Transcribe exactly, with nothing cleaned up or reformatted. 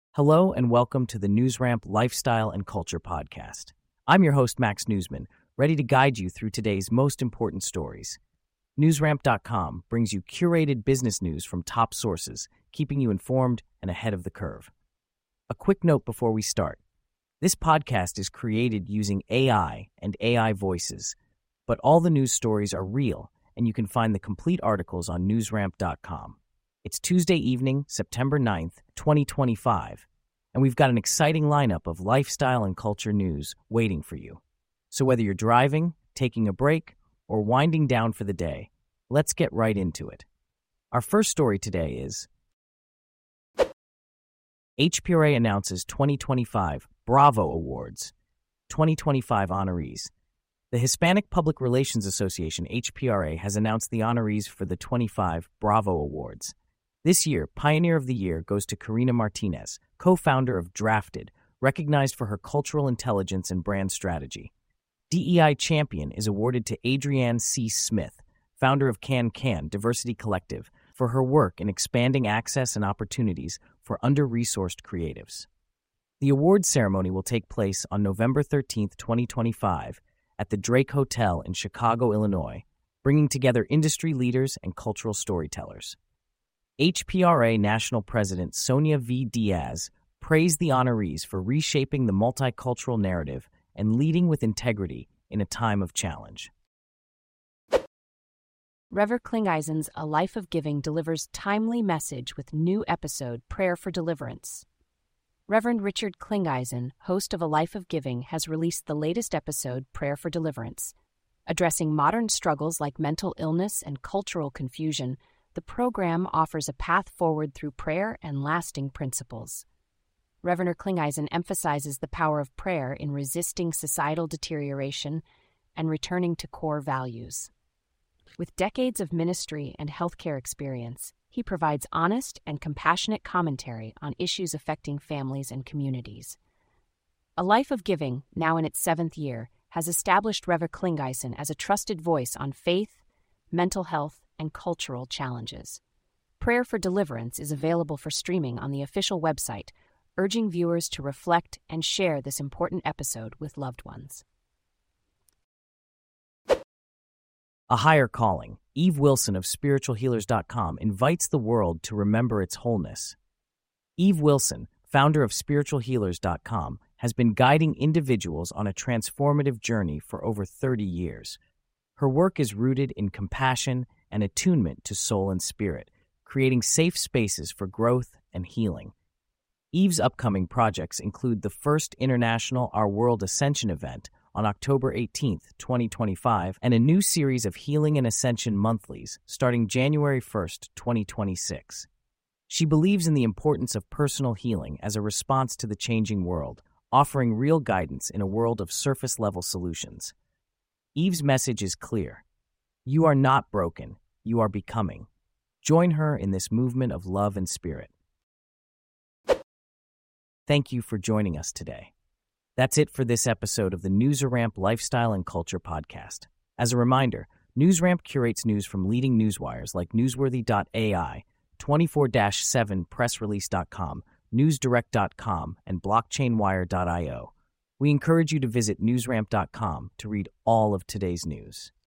Hello and welcome to the NewsRamp Lifestyle and Culture Podcast. I'm your host, Max Newsman, ready to guide you through today's most important stories. NewsRamp dot com brings you curated business news from top sources, keeping you informed and ahead of the curve. A quick note before we start. This podcast is created using A I and A I voices, but all the news stories are real, and you can find the complete articles on NewsRamp dot com. It's Tuesday evening, September ninth, twenty twenty-five, and we've got an exciting lineup of lifestyle and culture news waiting for you. So whether you're driving, taking a break, or winding down for the day, let's get right into it. Our first story today is H P R A announces twenty twenty-five Bravo Awards, twenty twenty-five honorees. The Hispanic Public Relations Association, H P R A, has announced the honorees for the twenty-five Bravo Awards. This year, Pioneer of the Year goes to Karina Martinez, co-founder of Drafted, recognized for her cultural intelligence and brand strategy. D E I Champion is awarded to Adrienne C. Smith, founder of Can Can Diversity Collective, for her work in expanding access and opportunities for under-resourced creatives. The awards ceremony will take place on November thirteenth, twenty twenty-five, at the Drake Hotel in Chicago, Illinois, bringing together industry leaders and cultural storytellers. H P R A National President Sonia V. Diaz praised the honorees for reshaping the multicultural narrative and leading with integrity in a time of challenge. Rever Klingeisen's A Life of Giving delivers timely message with new episode Prayer for Deliverance. Reverend Richard Klingeisen, host of A Life of Giving, has released the latest episode Prayer for Deliverance. Addressing modern struggles like mental illness and cultural confusion, the program offers a path forward through prayer and lasting principles. Reverend Klingeisen emphasizes the power of prayer in resisting societal deterioration and returning to core values. With decades of ministry and healthcare experience, he provides honest and compassionate commentary on issues affecting families and communities. A Life of Giving, now in its seventh year, has established Reverend Klingeisen as a trusted voice on faith, mental health, and cultural challenges. Prayer for Deliverance is available for streaming on the official website, urging viewers to reflect and share this important episode with loved ones. A Higher Calling. Eve Wilson of spiritual healers dot com invites the world to remember its wholeness. Eve Wilson, founder of spiritual healers dot com, has been guiding individuals on a transformative journey for over thirty years. Her work is rooted in compassion and attunement to soul and spirit, creating safe spaces for growth and healing. Eve's upcoming projects include the first international Our World Ascension event on October eighteenth, twenty twenty-five, and a new series of Healing and Ascension monthlies starting January first, twenty twenty-six. She believes in the importance of personal healing as a response to the changing world, offering real guidance in a world of surface-level solutions. Eve's message is clear. You are not broken, you are becoming. Join her in this movement of love and spirit. Thank you for joining us today. That's it for this episode of the NewsRamp Lifestyle and Culture Podcast. As a reminder, NewsRamp curates news from leading newswires like newsworthy dot A I, twenty-four seven press release dot com, newsdirect dot com, and blockchain wire dot io. We encourage you to visit newsramp dot com to read all of today's news.